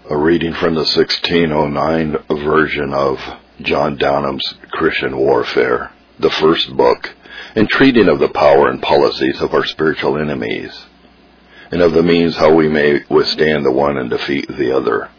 A reading from the 1609 version of John Downham's Christian Warfare, the first book, and treating of the power and policies of our spiritual enemies, and of the means how we may withstand the one and defeat the other.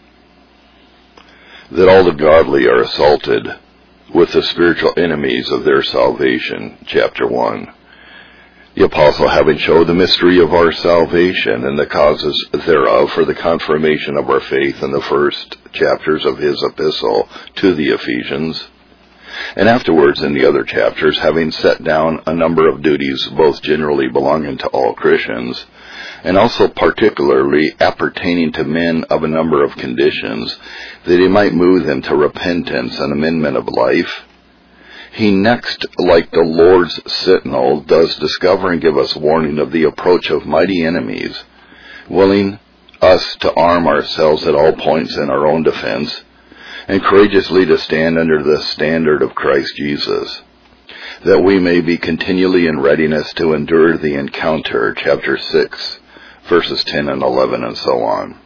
That all the godly are assaulted with the spiritual enemies of their salvation, chapter 1. The apostle, having showed the mystery of our salvation and the causes thereof for the confirmation of our faith in the first chapters of his epistle to the Ephesians, and afterwards in the other chapters, having set down a number of duties both generally belonging to all Christians, and also particularly appertaining to men of a number of conditions, that he might move them to repentance and amendment of life, he next, like the Lord's sentinel, does discover and give us warning of the approach of mighty enemies, willing us to arm ourselves at all points in our own defense, and courageously to stand under the standard of Christ Jesus, that we may be continually in readiness to endure the encounter, chapter 6, verses 10 and 11, and so on,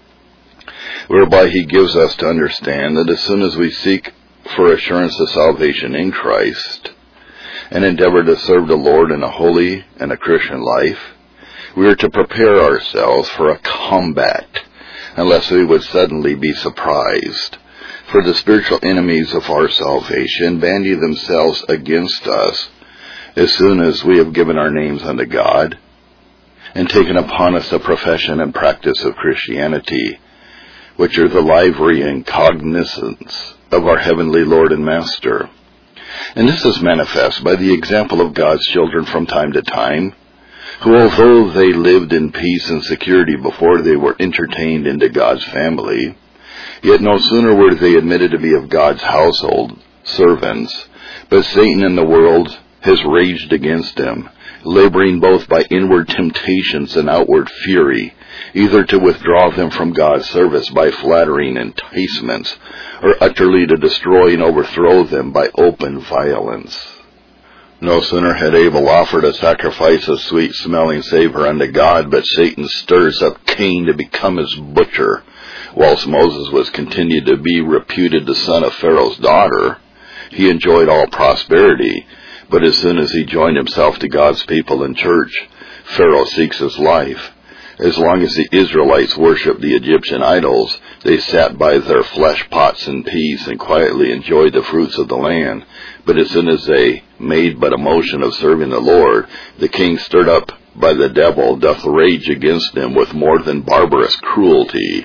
whereby he gives us to understand that as soon as we seek for assurance of salvation in Christ, and endeavor to serve the Lord in a holy and a Christian life, we are to prepare ourselves for a combat, unless we would suddenly be surprised. For the spiritual enemies of our salvation bandy themselves against us as soon as we have given our names unto God, and taken upon us the profession and practice of Christianity, which are the livery and cognizance of our heavenly Lord and Master. And this is manifest by the example of God's children from time to time, who, although they lived in peace and security before they were entertained into God's family, yet no sooner were they admitted to be of God's household servants, but Satan in the world has raged against them, laboring both by inward temptations and outward fury, either to withdraw them from God's service by flattering enticements, or utterly to destroy and overthrow them by open violence. No sooner had Abel offered a sacrifice of sweet-smelling savor unto God, but Satan stirs up Cain to become his butcher, whilst Moses was continued to be reputed the son of Pharaoh's daughter. He enjoyed all prosperity, but as soon as he joined himself to God's people in church, Pharaoh seeks his life. As long as the Israelites worshipped the Egyptian idols, they sat by their flesh pots in peace and quietly enjoyed the fruits of the land. But as soon as they made but a motion of serving the Lord, the king, stirred up by the devil, doth rage against them with more than barbarous cruelty.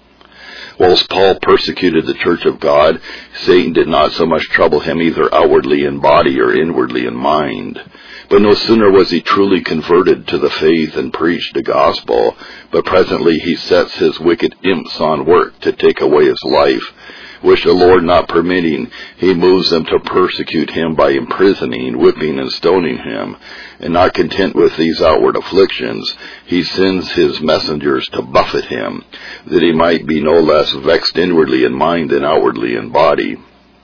Whilst Paul persecuted the church of God, Satan did not so much trouble him either outwardly in body or inwardly in mind. But no sooner was he truly converted to the faith and preached the gospel, but presently he sets his wicked imps on work to take away his life, which the Lord not permitting, he moves them to persecute him by imprisoning, whipping, and stoning him. And not content with these outward afflictions, he sends his messengers to buffet him, that he might be no less vexed inwardly in mind than outwardly in body.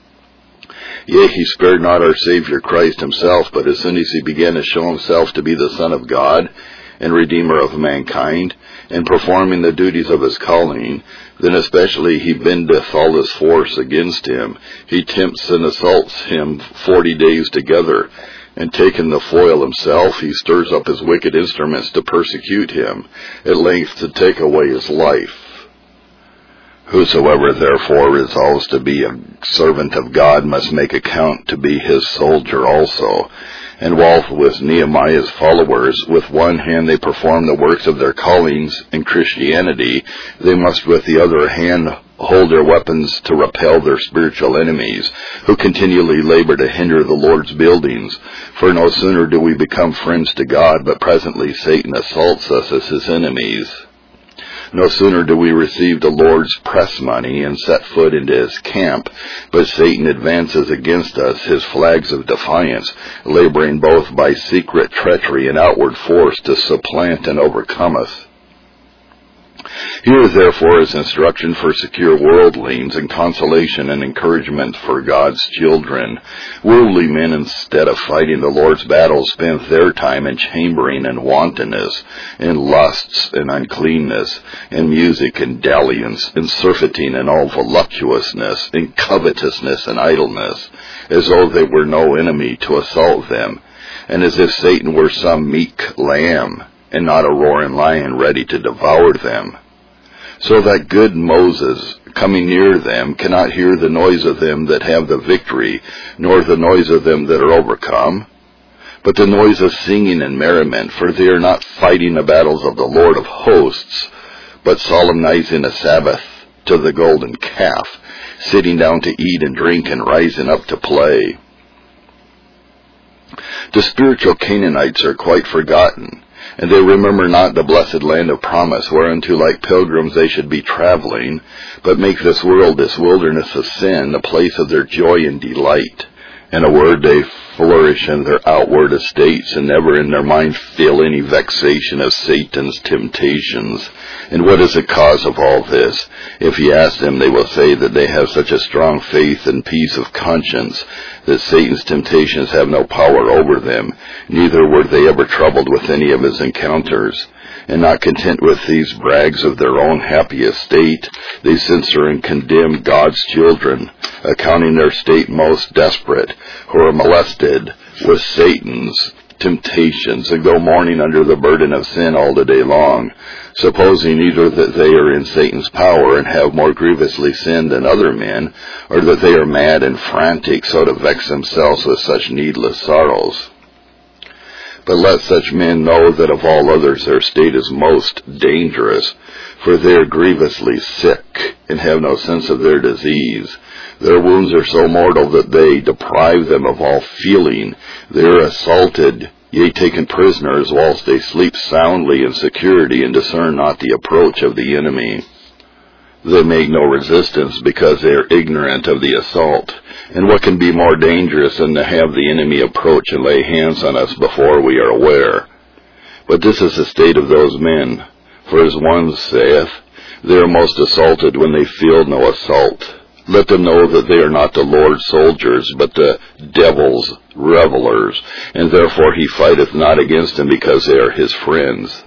Yea, he spared not our Savior Christ himself, but as soon as he began to show himself to be the Son of God and Redeemer of mankind, and performing the duties of his calling, then especially he bendeth all his force against him. He tempts and assaults him 40 days together, and taking the foil himself, he stirs up his wicked instruments to persecute him, at length to take away his life. Whosoever therefore resolves to be a servant of God must make account to be his soldier also. And while with Nehemiah's followers, with one hand they perform the works of their callings in Christianity, they must with the other hand hold their weapons to repel their spiritual enemies, who continually labor to hinder the Lord's buildings. For no sooner do we become friends to God, but presently Satan assaults us as his enemies. No sooner do we receive the Lord's press money and set foot into his camp, but Satan advances against us his flags of defiance, laboring both by secret treachery and outward force to supplant and overcome us. Here, therefore, is instruction for secure worldlings and consolation and encouragement for God's children. Worldly men, instead of fighting the Lord's battles, spend their time in chambering and wantonness, in lusts and uncleanness, in music and dalliance, in surfeiting and all voluptuousness, in covetousness and idleness, as though they were no enemy to assault them, and as if Satan were some meek lamb, and not a roaring lion ready to devour them. So that good Moses, coming near them, cannot hear the noise of them that have the victory, nor the noise of them that are overcome, but the noise of singing and merriment, for they are not fighting the battles of the Lord of hosts, but solemnizing a Sabbath to the golden calf, sitting down to eat and drink and rising up to play. The spiritual Canaanites are quite forgotten, and they remember not the blessed land of promise, whereunto like pilgrims they should be traveling, but make this world, this wilderness of sin, the place of their joy and delight. In a word, they flourish in their outward estates, and never in their mind feel any vexation of Satan's temptations. And what is the cause of all this? If you ask them, they will say that they have such a strong faith and peace of conscience that Satan's temptations have no power over them, neither were they ever troubled with any of his encounters. And not content with these brags of their own happy estate, they censure and condemn God's children, accounting their state most desperate, who are molested with Satan's temptations, and go mourning under the burden of sin all the day long, supposing either that they are in Satan's power and have more grievously sinned than other men, or that they are mad and frantic, so to vex themselves with such needless sorrows. But let such men know that of all others their state is most dangerous, for they are grievously sick, and have no sense of their disease. Their wounds are so mortal that they deprive them of all feeling. They are assaulted, yea, taken prisoners, whilst they sleep soundly in security, and discern not the approach of the enemy. They make no resistance, because they are ignorant of the assault. And what can be more dangerous than to have the enemy approach and lay hands on us before we are aware? But this is the state of those men. For as one saith, they are most assaulted when they feel no assault. Let them know that they are not the Lord's soldiers, but the devil's revelers, and therefore he fighteth not against them, because they are his friends.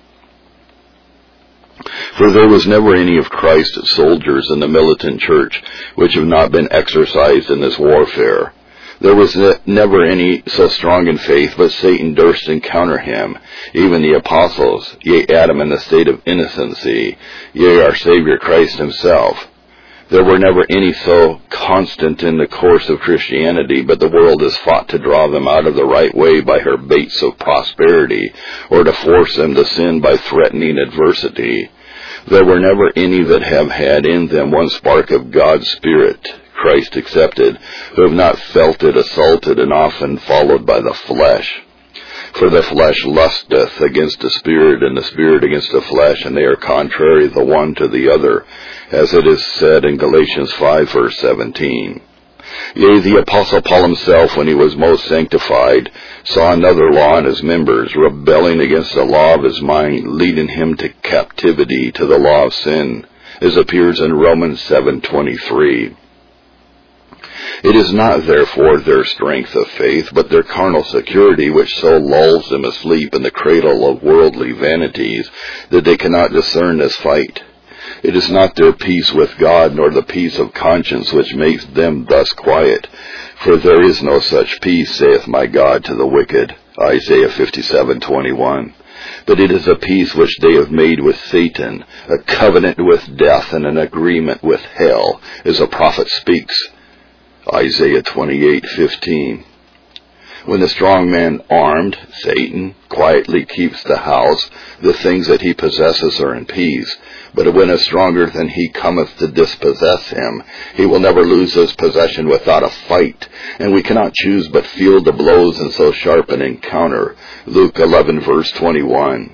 For there was never any of Christ's soldiers in the militant church which have not been exercised in this warfare. There was never any so strong in faith, but Satan durst encounter him, even the apostles, yea, Adam in the state of innocency, yea, our Savior Christ himself. There were never any so constant in the course of Christianity, but the world has fought to draw them out of the right way by her baits of prosperity, or to force them to sin by threatening adversity. There were never any that have had in them one spark of God's Spirit, Christ excepted, who have not felt it assaulted and often followed by the flesh. For the flesh lusteth against the Spirit, and the Spirit against the flesh, and they are contrary the one to the other, as it is said in Galatians 5, verse 17. Yea, the Apostle Paul himself, when he was most sanctified, saw another law in his members, rebelling against the law of his mind, leading him to captivity to the law of sin, as appears in Romans 7:23. It is not therefore their strength of faith, but their carnal security, which so lulls them asleep in the cradle of worldly vanities, that they cannot discern this fight. It is not their peace with God, nor the peace of conscience, which makes them thus quiet. For there is no such peace, saith my God, to the wicked. Isaiah 57:21. But it is a peace which they have made with Satan, a covenant with death, and an agreement with hell, as the prophet speaks. Isaiah 28:15. When the strong man armed, Satan, quietly keeps the house, the things that he possesses are in peace. But when a stronger than he cometh to dispossess him, he will never lose his possession without a fight, and we cannot choose but feel the blows in so sharp an encounter. Luke 11, verse 21.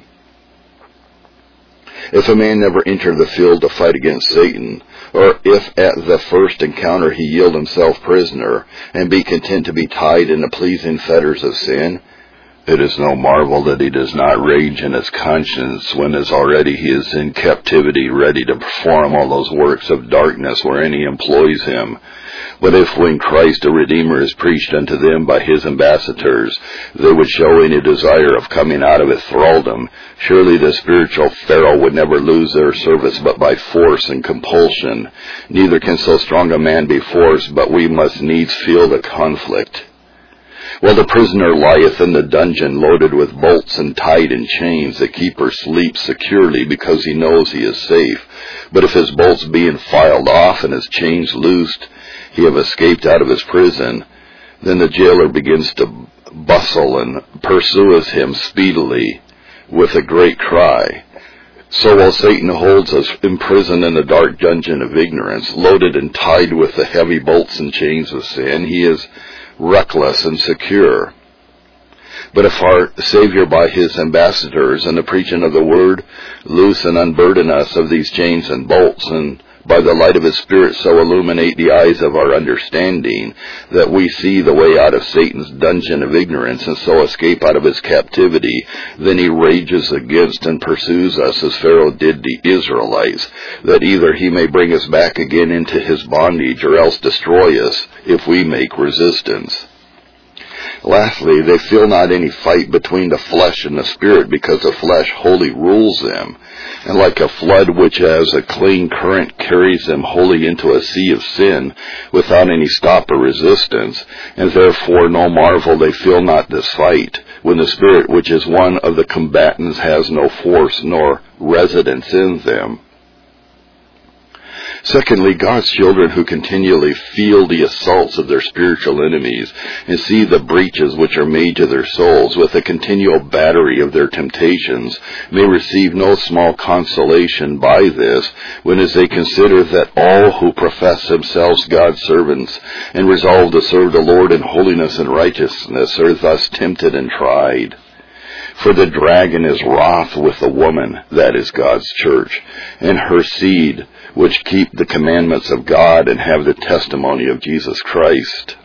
If a man never enter the field to fight against Satan, or if at the first encounter he yield himself prisoner, and be content to be tied in the pleasing fetters of sin, It is no marvel that he does not rage in his conscience when as already he is in captivity, ready to perform all those works of darkness wherein he employs him. But if when Christ a Redeemer is preached unto them by his ambassadors, they would show any desire of coming out of his thraldom, surely the spiritual Pharaoh would never lose their service but by force and compulsion. Neither can so strong a man be forced, but we must needs feel the conflict. While the prisoner lieth in the dungeon loaded with bolts and tied in chains, the keeper sleeps securely because he knows he is safe. But if his bolts being filed off and his chains loosed, he have escaped out of his prison, then the jailer begins to bustle and pursueth him speedily with a great cry. So while Satan holds us imprisoned in the dark dungeon of ignorance, loaded and tied with the heavy bolts and chains of sin, he is reckless and secure. But if our Savior by his ambassadors and the preaching of the word loose and unburden us of these chains and bolts, and by the light of his Spirit so illuminate the eyes of our understanding, that we see the way out of Satan's dungeon of ignorance and so escape out of his captivity, then he rages against and pursues us as Pharaoh did the Israelites, that either he may bring us back again into his bondage or else destroy us if we make resistance. Lastly, they feel not any fight between the flesh and the spirit, because the flesh wholly rules them, and like a flood which as a clean current carries them wholly into a sea of sin without any stop or resistance, and therefore no marvel they feel not this fight, when the spirit which is one of the combatants has no force nor residence in them. Secondly, God's children who continually feel the assaults of their spiritual enemies and see the breaches which are made to their souls with a continual battery of their temptations may receive no small consolation by this, when as they consider that all who profess themselves God's servants and resolve to serve the Lord in holiness and righteousness are thus tempted and tried. For the dragon is wroth with the woman, that is God's church, and her seed, which keep the commandments of God and have the testimony of Jesus Christ.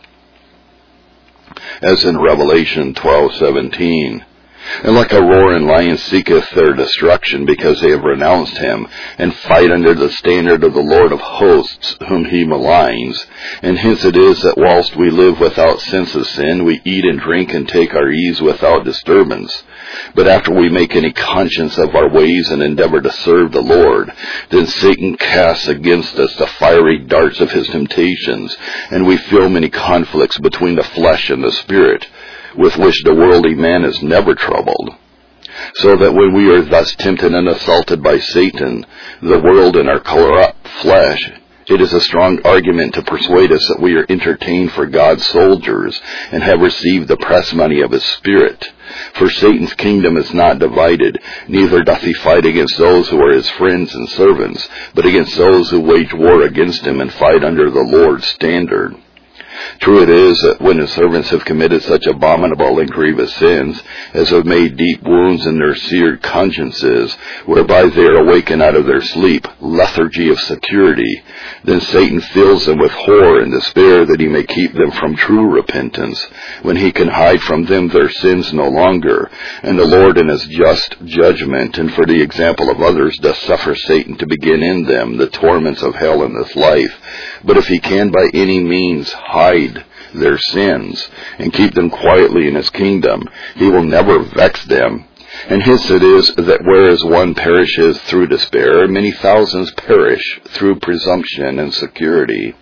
As in Revelation 12:17, and like a roaring lion seeketh their destruction, because they have renounced him, and fight under the standard of the Lord of hosts, whom he maligns. And hence it is that whilst we live without sense of sin, we eat and drink and take our ease without disturbance. But after we make any conscience of our ways and endeavor to serve the Lord, then Satan casts against us the fiery darts of his temptations, and we feel many conflicts between the flesh and the spirit, with which the worldly man is never troubled. So that when we are thus tempted and assaulted by Satan, the world, and our corrupt flesh, it is a strong argument to persuade us that we are entertained for God's soldiers and have received the press money of his Spirit. For Satan's kingdom is not divided, neither doth he fight against those who are his friends and servants, but against those who wage war against him and fight under the Lord's standard. True it is that when his servants have committed such abominable and grievous sins as have made deep wounds in their seared consciences, whereby they are awakened out of their sleep, lethargy of security, then Satan fills them with horror and despair, that he may keep them from true repentance, when he can hide from them their sins no longer. And the Lord in his just judgment, and for the example of others, doth suffer Satan to begin in them the torments of hell in this life. But if he can by any means hide their sins and keep them quietly in his kingdom, he will never vex them. And hence it is that whereas one perishes through despair, many thousands perish through presumption and security.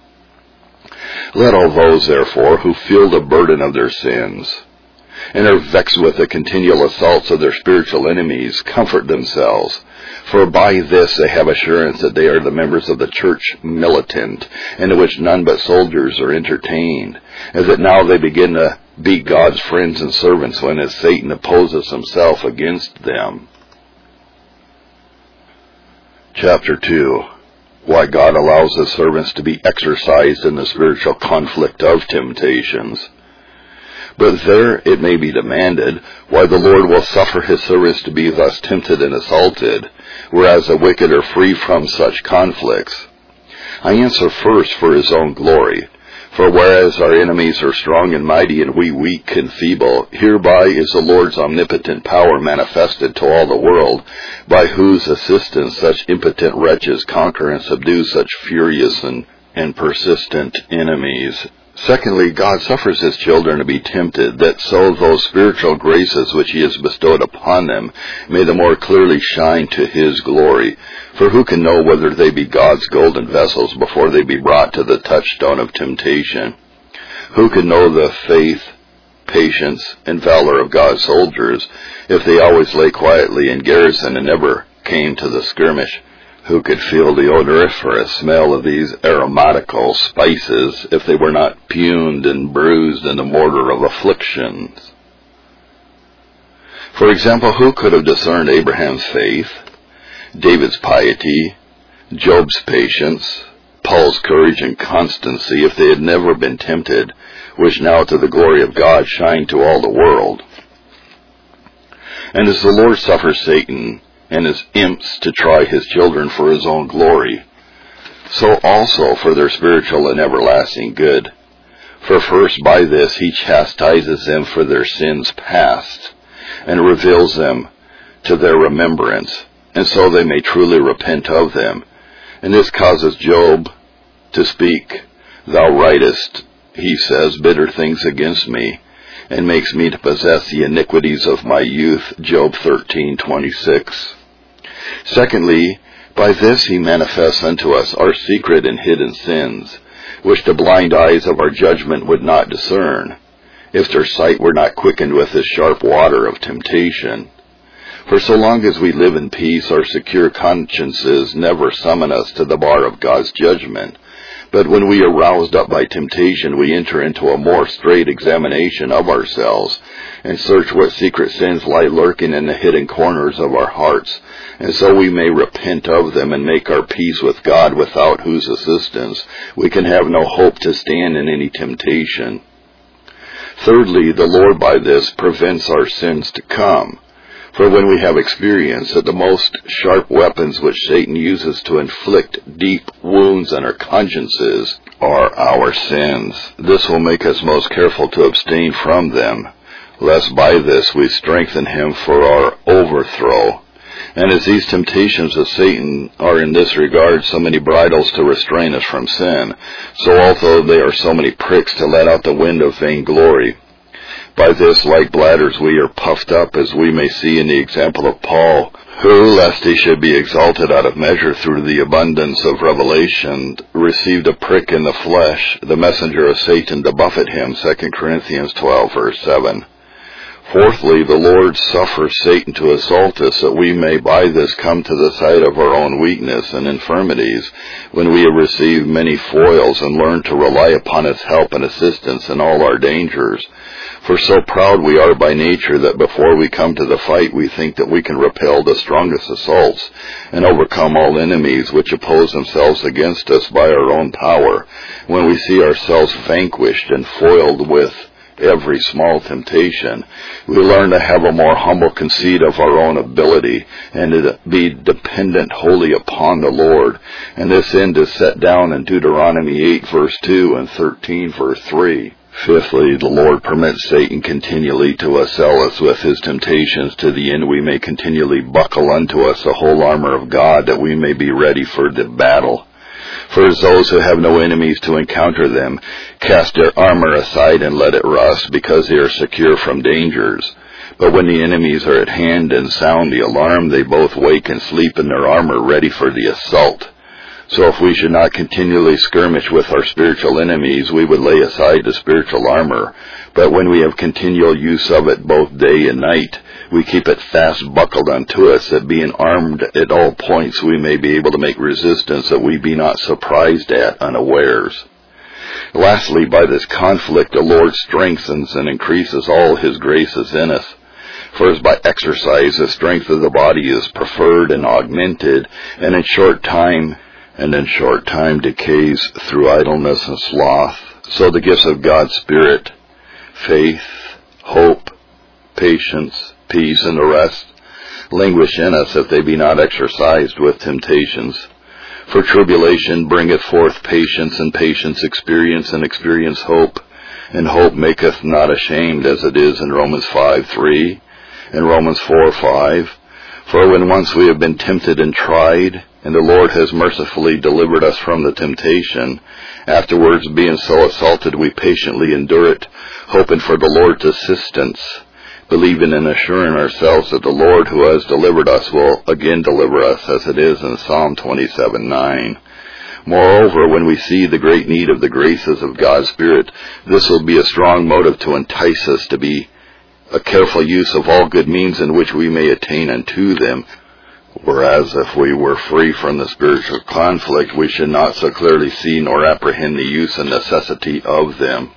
Let all those, therefore, who feel the burden of their sins and are vexed with the continual assaults of their spiritual enemies, comfort themselves, for by this they have assurance that they are the members of the church militant, in which none but soldiers are entertained, as that now they begin to be God's friends and servants, when as Satan opposes himself against them. Chapter 2. Why God allows his servants to be exercised in the spiritual conflict of temptations. But there it may be demanded, why the Lord will suffer his servants to be thus tempted and assaulted, whereas the wicked are free from such conflicts. I answer first, for his own glory. For whereas our enemies are strong and mighty, and we weak and feeble, hereby is the Lord's omnipotent power manifested to all the world, by whose assistance such impotent wretches conquer and subdue such furious and persistent enemies. Secondly, God suffers His children to be tempted, that so those spiritual graces which He has bestowed upon them may the more clearly shine to His glory. For who can know whether they be God's golden vessels before they be brought to the touchstone of temptation? Who can know the faith, patience, and valor of God's soldiers, if they always lay quietly in garrison and never came to the skirmish? Who could feel the odoriferous smell of these aromatical spices if they were not puned and bruised in the mortar of afflictions? For example, who could have discerned Abraham's faith, David's piety, Job's patience, Paul's courage and constancy if they had never been tempted, which now to the glory of God shine to all the world? And as the Lord suffers Satan and his imps to try His children for His own glory, so also for their spiritual and everlasting good. For first by this He chastises them for their sins past, and reveals them to their remembrance, and so they may truly repent of them. And this causes Job to speak, "Thou writest," he says, "bitter things against me, and makes me to possess the iniquities of my youth." Job 13:26. Secondly, by this He manifests unto us our secret and hidden sins, which the blind eyes of our judgment would not discern, if their sight were not quickened with the sharp water of temptation. For so long as we live in peace, our secure consciences never summon us to the bar of God's judgment. But when we are roused up by temptation, we enter into a more straight examination of ourselves, and search what secret sins lie lurking in the hidden corners of our hearts, and so we may repent of them and make our peace with God, without whose assistance we can have no hope to stand in any temptation. Thirdly, the Lord by this prevents our sins to come. For when we have experienced that the most sharp weapons which Satan uses to inflict deep wounds on our consciences are our sins, this will make us most careful to abstain from them, lest by this we strengthen him for our overthrow. And as these temptations of Satan are in this regard so many bridles to restrain us from sin, so also they are so many pricks to let out the wind of vainglory. By this, like bladders, we are puffed up, as we may see in the example of Paul, who, lest he should be exalted out of measure through the abundance of revelation, received a prick in the flesh, the messenger of Satan to buffet him, 2 Corinthians 12, verse 7. Fourthly, the Lord suffers Satan to assault us, that we may by this come to the sight of our own weakness and infirmities, when we have received many foils and learned to rely upon His help and assistance in all our dangers. For so proud we are by nature that before we come to the fight we think that we can repel the strongest assaults and overcome all enemies which oppose themselves against us by our own power, when we see ourselves vanquished and foiled with every small temptation. We learn to have a more humble conceit of our own ability, and to be dependent wholly upon the Lord. And this end is set down in Deuteronomy 8, verse 2 and 13, verse 3. Fifthly, the Lord permits Satan continually to assail us with his temptations, to the end we may continually buckle unto us the whole armor of God, that we may be ready for the battle. For as those who have no enemies to encounter them cast their armor aside and let it rust, because they are secure from dangers. But when the enemies are at hand and sound the alarm, they both wake and sleep in their armor, ready for the assault. So if we should not continually skirmish with our spiritual enemies, we would lay aside the spiritual armor. But when we have continual use of it both day and night, we keep it fast buckled unto us, that being armed at all points we may be able to make resistance, that we be not surprised at unawares. Lastly, by this conflict the Lord strengthens and increases all His graces in us. For as by exercise the strength of the body is preferred and augmented, and in short time decays through idleness and sloth, so the gifts of God's Spirit, faith, hope, patience, peace, and the rest, languish in us if they be not exercised with temptations. For tribulation bringeth forth patience, and patience experience, and experience hope. And hope maketh not ashamed, as it is in Romans 5:3, and Romans 4:5. For when once we have been tempted and tried, and the Lord has mercifully delivered us from the temptation, afterwards being so assaulted we patiently endure it, hoping for the Lord's assistance, believing and assuring ourselves that the Lord who has delivered us will again deliver us, as it is in Psalm 27:9. Moreover, when we see the great need of the graces of God's Spirit, this will be a strong motive to entice us to be a careful use of all good means in which we may attain unto them. Whereas if we were free from the spiritual conflict, we should not so clearly see nor apprehend the use and necessity of them.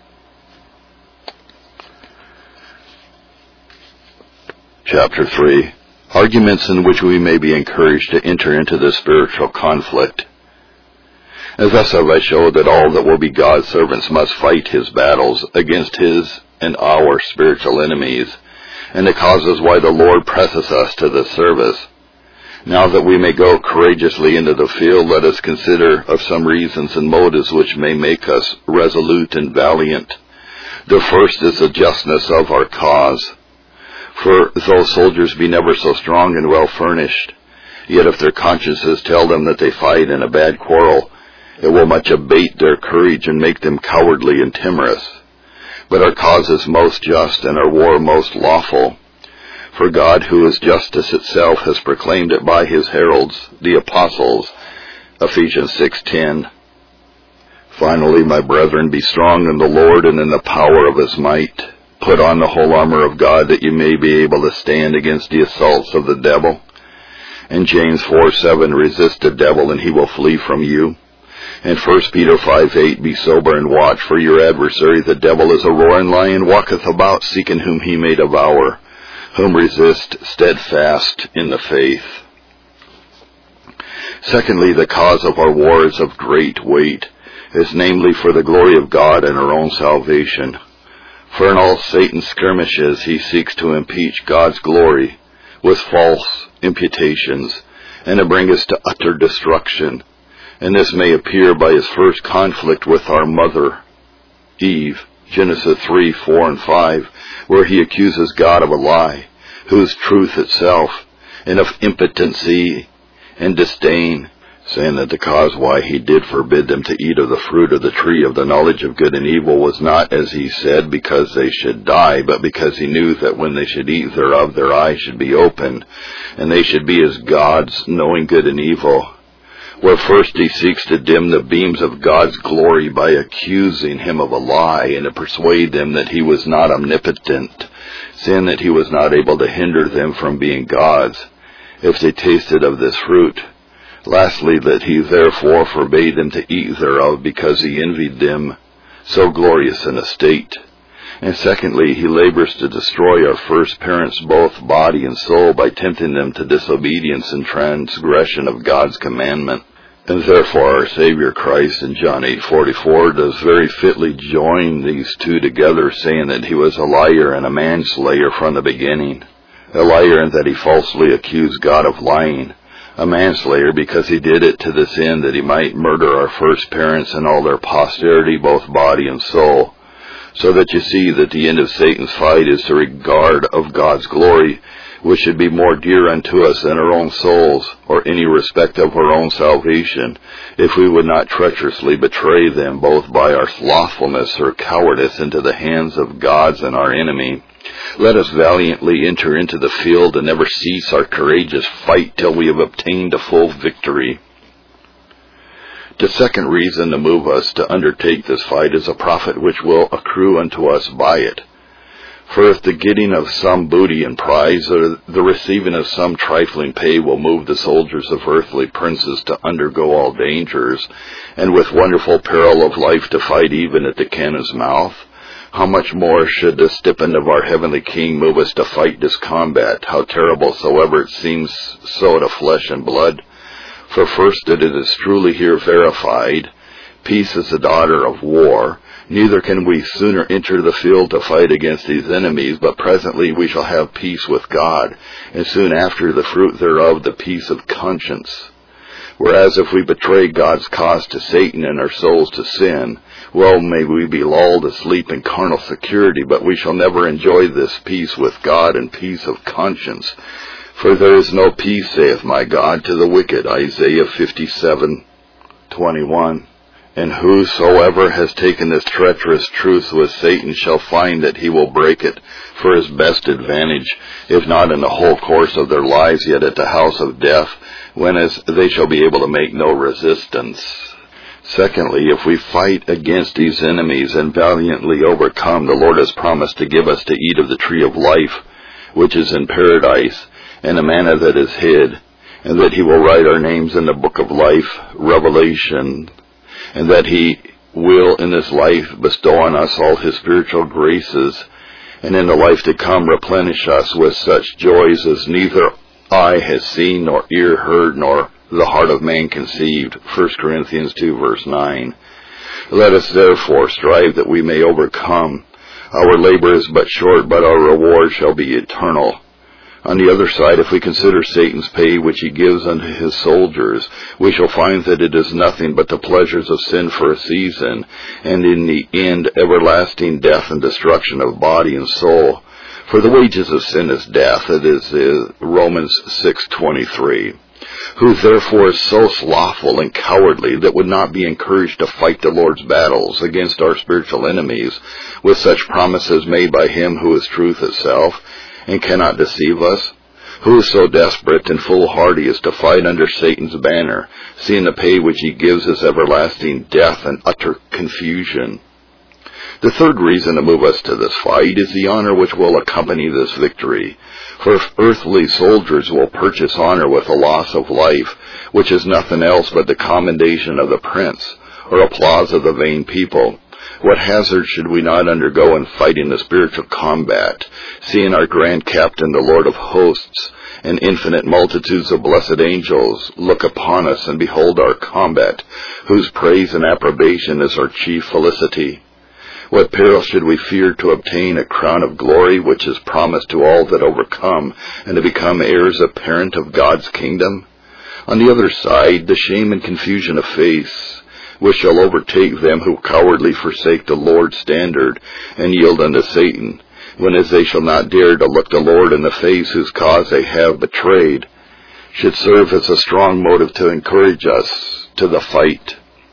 Chapter 3. Arguments in which we may be encouraged to enter into the spiritual conflict. And thus have I showed that all that will be God's servants must fight his battles against his and our spiritual enemies, and the causes why the Lord presses us to this service. Now that we may go courageously into the field, let us consider of some reasons and motives which may make us resolute and valiant. The first is the justness of our cause. For though soldiers be never so strong and well furnished, yet if their consciences tell them that they fight in a bad quarrel, it will much abate their courage and make them cowardly and timorous. But our cause is most just, and our war most lawful. For God, who is justice itself, has proclaimed it by his heralds, the apostles. Ephesians 6:10. Finally, my brethren, be strong in the Lord and in the power of his might. Put on the whole armor of God, that you may be able to stand against the assaults of the devil. And James 4:7, resist the devil, and he will flee from you. And 1 Peter 5:8, be sober and watch, for your adversary the devil is a roaring lion, walketh about, seeking whom he may devour, whom resist steadfast in the faith. Secondly, the cause of our war is of great weight, is namely for the glory of God and our own salvation. For in all Satan's skirmishes he seeks to impeach God's glory with false imputations, and to bring us to utter destruction. And this may appear by his first conflict with our mother, Eve, Genesis 3:4 and 5, where he accuses God of a lie, who is truth itself, and of impotency and disdain, saying that the cause why he did forbid them to eat of the fruit of the tree of the knowledge of good and evil was not, as he said, because they should die, but because he knew that when they should eat thereof, their eyes should be opened, and they should be as gods, knowing good and evil. Where first he seeks to dim the beams of God's glory by accusing him of a lie, and to persuade them that he was not omnipotent, saying that he was not able to hinder them from being gods, if they tasted of this fruit. Lastly, that he therefore forbade them to eat thereof, because he envied them so glorious an estate. And secondly, he labors to destroy our first parents, both body and soul, by tempting them to disobedience and transgression of God's commandment. And therefore our Savior Christ in John 8:44 does very fitly join these two together, saying that he was a liar and a manslayer from the beginning. A liar in that he falsely accused God of lying. A manslayer because he did it to this end that he might murder our first parents and all their posterity, both body and soul. So that you see that the end of Satan's fight is the regard of God's glory, which should be more dear unto us than our own souls, or any respect of our own salvation, if we would not treacherously betray them, both by our slothfulness or cowardice, into the hands of gods and our enemy. Let us valiantly enter into the field, and never cease our courageous fight till we have obtained a full victory. The second reason to move us to undertake this fight is a profit which will accrue unto us by it. For if the getting of some booty and prize, or the receiving of some trifling pay, will move the soldiers of earthly princes to undergo all dangers, and with wonderful peril of life to fight even at the cannon's mouth, how much more should the stipend of our heavenly King move us to fight this combat, how terrible soever it seems so to flesh and blood? For first it is truly here verified, peace is the daughter of war. Neither can we sooner enter the field to fight against these enemies, but presently we shall have peace with God, and soon after the fruit thereof, the peace of conscience. Whereas if we betray God's cause to Satan and our souls to sin, well, may we be lulled asleep in carnal security, but we shall never enjoy this peace with God and peace of conscience. For there is no peace, saith my God, to the wicked. Isaiah 57:21. And whosoever has taken this treacherous truth with Satan shall find that he will break it for his best advantage, if not in the whole course of their lives, yet at the house of death, whenas they shall be able to make no resistance. Secondly, if we fight against these enemies and valiantly overcome, the Lord has promised to give us to eat of the tree of life, which is in paradise, and a manna that is hid, and that he will write our names in the book of life, Revelation, and that he will in this life bestow on us all his spiritual graces, and in the life to come replenish us with such joys as neither eye has seen, nor ear heard, nor the heart of man conceived. 1 Corinthians 2 verse 9. Let us therefore strive that we may overcome. Our labor is but short, but our reward shall be eternal. On the other side, if we consider Satan's pay which he gives unto his soldiers, we shall find that it is nothing but the pleasures of sin for a season, and in the end everlasting death and destruction of body and soul. For the wages of sin is death, it is Romans 6:23. Who therefore is so slothful and cowardly that would not be encouraged to fight the Lord's battles against our spiritual enemies with such promises made by him who is truth itself, and cannot deceive us? Who is so desperate and foolhardy as to fight under Satan's banner, seeing the pay which he gives is everlasting death and utter confusion? The third reason to move us to this fight is the honor which will accompany this victory. For if earthly soldiers will purchase honor with the loss of life, which is nothing else but the commendation of the prince, or applause of the vain people, what hazard should we not undergo in fighting the spiritual combat, seeing our grand captain, the Lord of hosts, and infinite multitudes of blessed angels look upon us and behold our combat, whose praise and approbation is our chief felicity? What peril should we fear to obtain a crown of glory which is promised to all that overcome, and to become heirs apparent of God's kingdom? On the other side, the shame and confusion of face, which shall overtake them who cowardly forsake the Lord's standard and yield unto Satan, whenas they shall not dare to look the Lord in the face whose cause they have betrayed, should serve as a strong motive to encourage us to the fight.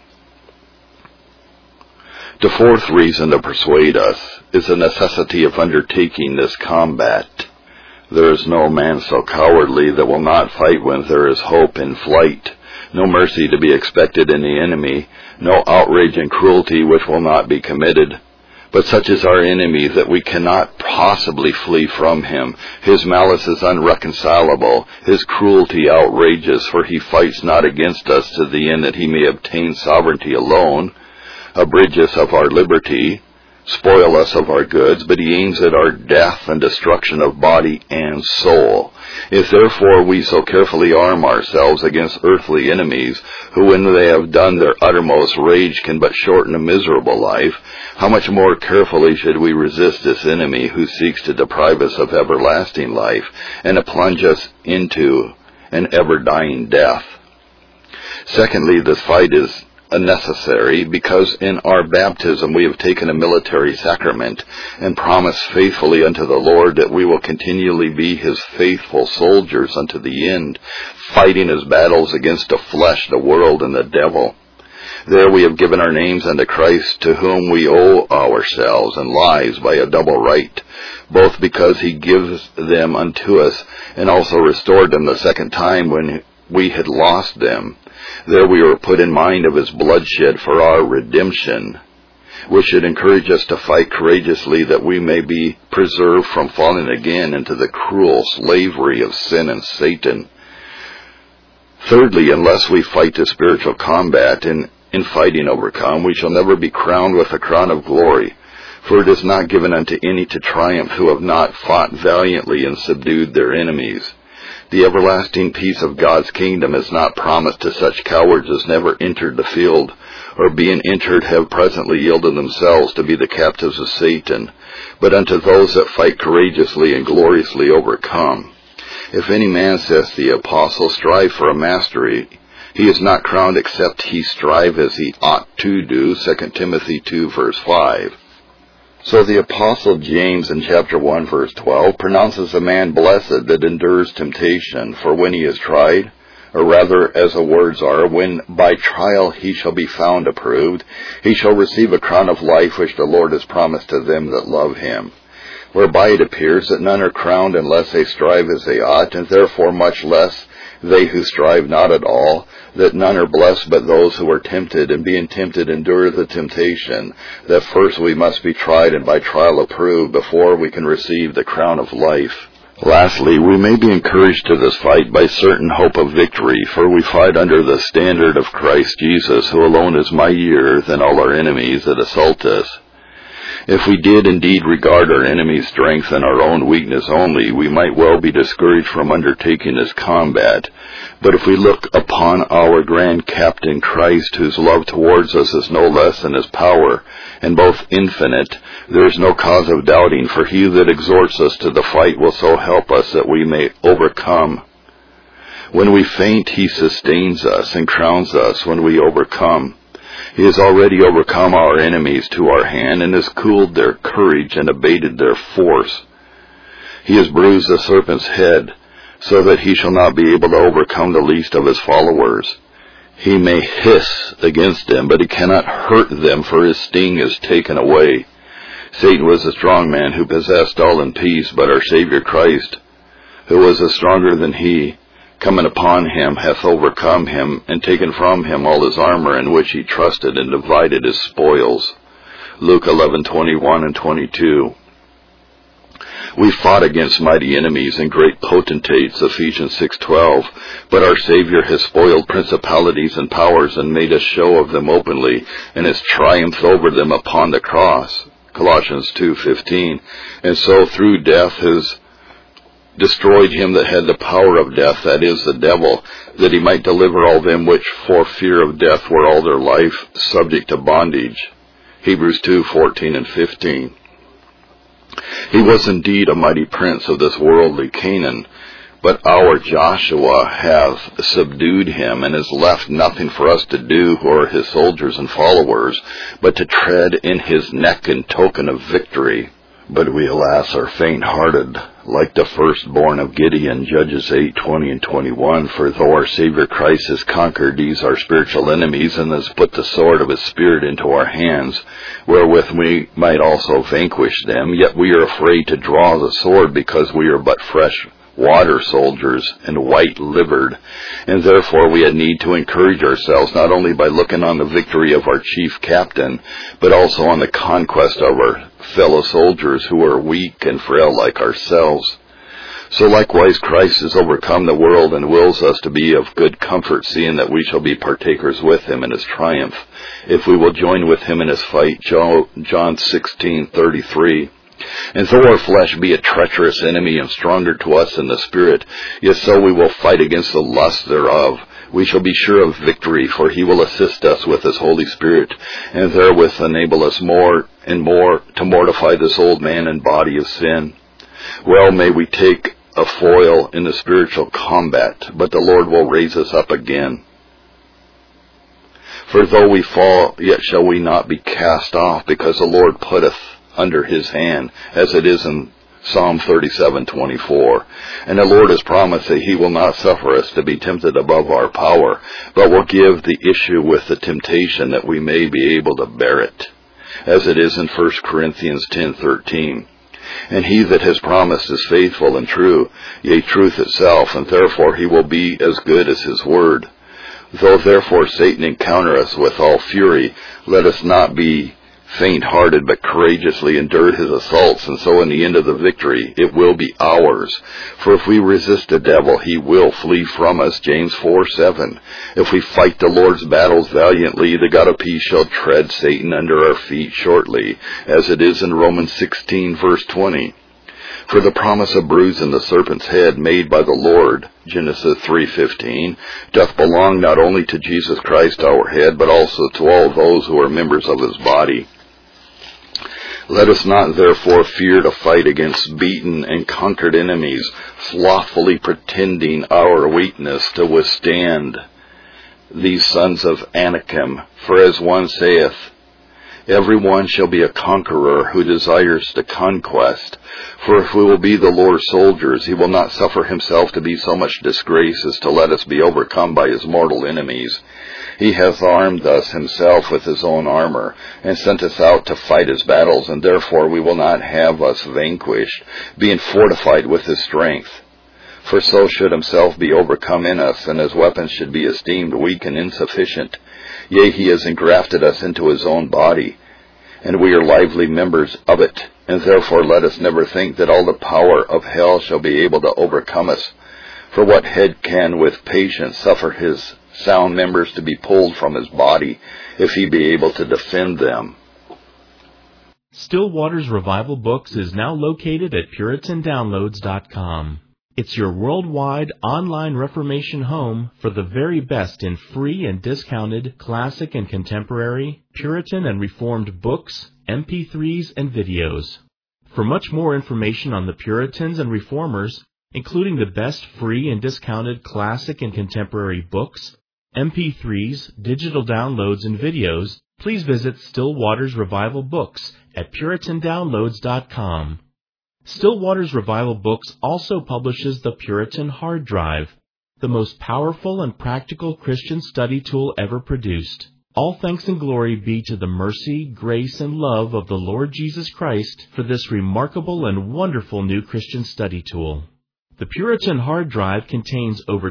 The fourth reason to persuade us is the necessity of undertaking this combat. There is no man so cowardly that will not fight when there is hope in flight, no mercy to be expected in the enemy, no outrage and cruelty which will not be committed. But such is our enemy that we cannot possibly flee from him. His malice is unreconcilable, his cruelty outrageous, for he fights not against us to the end that he may obtain sovereignty alone, abridge us of our liberty, spoil us of our goods, but he aims at our death and destruction of body and soul. If therefore we so carefully arm ourselves against earthly enemies, who when they have done their uttermost rage can but shorten a miserable life, how much more carefully should we resist this enemy who seeks to deprive us of everlasting life, and to plunge us into an ever-dying death? Secondly, this fight is unnecessary because in our baptism we have taken a military sacrament and promised faithfully unto the Lord that we will continually be his faithful soldiers unto the end, fighting his battles against the flesh, the world, and the devil. There we have given our names unto Christ, to whom we owe ourselves and lives by a double right, both because he gives them unto us and also restored them the second time when we had lost them. There we were put in mind of his bloodshed for our redemption, which should encourage us to fight courageously that we may be preserved from falling again into the cruel slavery of sin and Satan. Thirdly, unless we fight the spiritual combat and in fighting overcome, we shall never be crowned with a crown of glory, for it is not given unto any to triumph who have not fought valiantly and subdued their enemies. The everlasting peace of God's kingdom is not promised to such cowards as never entered the field, or being entered have presently yielded themselves to be the captives of Satan, but unto those that fight courageously and gloriously overcome. If any man, says the apostle, strive for a mastery, He is not crowned except he strive as he ought to do, 2 Timothy 2, verse 5. So the Apostle James in chapter 1, verse 12, pronounces a man blessed that endures temptation, for when he is tried, or rather, as the words are, when by trial he shall be found approved, he shall receive a crown of life which the Lord has promised to them that love him. Whereby it appears that none are crowned unless they strive as they ought, and therefore much less they who strive not at all, that none are blessed but those who are tempted, and being tempted endure the temptation, that first we must be tried and by trial approved before we can receive the crown of life. Lastly, we may be encouraged to this fight by certain hope of victory, for we fight under the standard of Christ Jesus, who alone is mightier than all our enemies that assault us. If we did indeed regard our enemy's strength and our own weakness only, we might well be discouraged from undertaking this combat. But if we look upon our grand captain Christ, whose love towards us is no less than his power, and both infinite, there is no cause of doubting, for he that exhorts us to the fight will so help us that we may overcome. When we faint, he sustains us and crowns us when we overcome. He has already overcome our enemies to our hand, and has cooled their courage and abated their force. He has bruised the serpent's head, so that he shall not be able to overcome the least of his followers. He may hiss against them, but he cannot hurt them, for his sting is taken away. Satan was a strong man who possessed all in peace, but our Savior Christ, who was stronger than he, coming upon him, hath overcome him, and taken from him all his armor, in which he trusted, and divided his spoils. Luke 11:21 and 22. We fought against mighty enemies and great potentates, Ephesians 6:12, but our Savior has spoiled principalities and powers, and made a show of them openly, and has triumphed over them upon the cross, Colossians 2:15, and so through death has destroyed him that had the power of death, that is, the devil, that he might deliver all them which for fear of death were all their life subject to bondage. Hebrews 2:14 and 15. He was indeed a mighty prince of this worldly Canaan, but our Joshua hath subdued him, and has left nothing for us to do who are his soldiers and followers, but to tread in his neck in token of victory. But we, alas, are faint-hearted, like the firstborn of Gideon, Judges 8:20 and 21. For though our Savior Christ has conquered these our spiritual enemies, and has put the sword of his Spirit into our hands, wherewith we might also vanquish them, yet we are afraid to draw the sword, because we are but fresh water soldiers and white-livered, and therefore we had need to encourage ourselves not only by looking on the victory of our chief captain, but also on the conquest of our fellow soldiers who are weak and frail like ourselves. So likewise Christ has overcome the world, and wills us to be of good comfort, seeing that we shall be partakers with him in his triumph, if we will join with him in his fight. John 16:33. And though our flesh be a treacherous enemy, and stronger to us than the Spirit, yet so we will fight against the lust thereof. We shall be sure of victory, for he will assist us with his Holy Spirit, and therewith enable us more and more to mortify this old man and body of sin. Well may we take a foil in the spiritual combat, but the Lord will raise us up again. For though we fall, yet shall we not be cast off, because the Lord putteth under his hand, as it is in Psalm 37:24. And the Lord has promised that he will not suffer us to be tempted above our power, but will give the issue with the temptation, that we may be able to bear it, as it is in 1 Corinthians 10:13. And he that has promised is faithful and true, yea, truth itself, and therefore he will be as good as his word. Though therefore Satan encounter us with all fury, let us not be faint-hearted, but courageously endure his assaults, and so in the end of the victory it will be ours. For if we resist the devil, he will flee from us, James 4:7. If we fight the Lord's battles valiantly, the God of peace shall tread Satan under our feet shortly, as it is in Romans 16 verse 20. For the promise of bruising the serpent's head made by the Lord, Genesis 3:15, doth belong not only to Jesus Christ our head, but also to all those who are members of his body. Let us not therefore fear to fight against beaten and conquered enemies, slothfully pretending our weakness to withstand these sons of Anakim, for as one saith, every one shall be a conqueror who desires the conquest. For if we will be the Lord's soldiers, he will not suffer himself to be so much disgrace as to let us be overcome by his mortal enemies. He hath armed us himself with his own armor, and sent us out to fight his battles, and therefore we will not have us vanquished, being fortified with his strength. For so should himself be overcome in us, and his weapons should be esteemed weak and insufficient. Yea, he has engrafted us into his own body, and we are lively members of it. And therefore let us never think that all the power of hell shall be able to overcome us. For what head can with patience suffer his sound members to be pulled from his body, if he be able to defend them? Still Waters Revival Books is now located at PuritanDownloads.com. It's your worldwide online Reformation home for the very best in free and discounted classic and contemporary, Puritan and Reformed books, MP3s, and videos. For much more information on the Puritans and Reformers, including the best free and discounted classic and contemporary books, MP3s, digital downloads, and videos, please visit Still Waters Revival Books at PuritanDownloads.com. Still Waters Revival Books also publishes the Puritan Hard Drive, the most powerful and practical Christian study tool ever produced. All thanks and glory be to the mercy, grace, and love of the Lord Jesus Christ for this remarkable and wonderful new Christian study tool. The Puritan Hard Drive contains over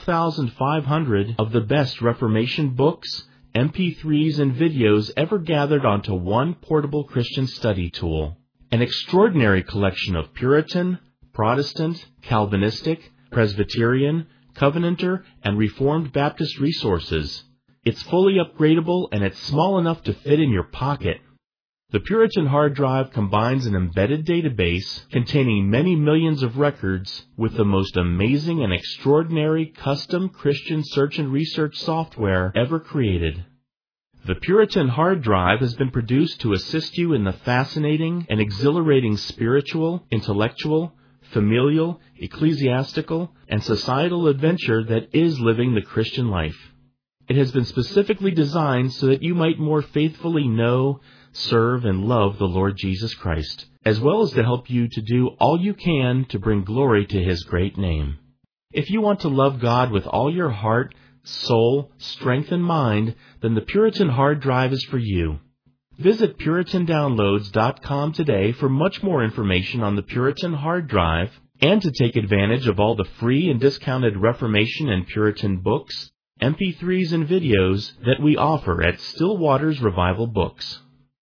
12,500 of the best Reformation books, MP3s, and videos ever gathered onto one portable Christian study tool. An extraordinary collection of Puritan, Protestant, Calvinistic, Presbyterian, Covenanter, and Reformed Baptist resources. It's fully upgradable and it's small enough to fit in your pocket. The Puritan Hard Drive combines an embedded database containing many millions of records with the most amazing and extraordinary custom Christian search and research software ever created. The Puritan Hard Drive has been produced to assist you in the fascinating and exhilarating spiritual, intellectual, familial, ecclesiastical, and societal adventure that is living the Christian life. It has been specifically designed so that you might more faithfully know, serve, and love the Lord Jesus Christ, as well as to help you to do all you can to bring glory to His great name. If you want to love God with all your heart, soul, strength, and mind, then the Puritan Hard Drive is for you. Visit PuritanDownloads.com today for much more information on the Puritan Hard Drive and to take advantage of all the free and discounted Reformation and Puritan books, MP3s, and videos that we offer at Still Waters Revival Books.